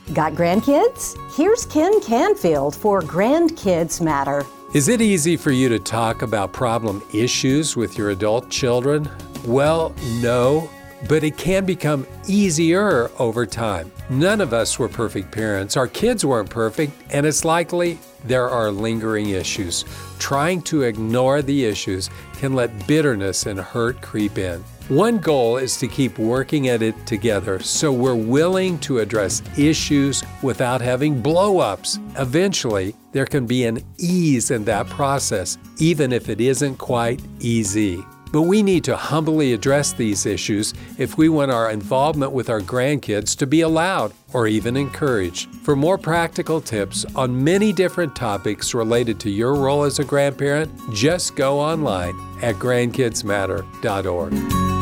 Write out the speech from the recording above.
Got grandkids? Here's Ken Canfield for Grandkids Matter. Is it easy for you to talk about problem issues with your adult children? Well, no, but it can become easier over time. None of us were perfect parents. Our kids weren't perfect, and it's likely there are lingering issues. Trying to ignore the issues can let bitterness and hurt creep in. One goal is to keep working at it together so we're willing to address issues without having blow-ups. Eventually, there can be an ease in that process, even if it isn't quite easy. But we need to humbly address these issues if we want our involvement with our grandkids to be allowed or even encouraged. For more practical tips on many different topics related to your role as a grandparent, just go online at grandkidsmatter.org.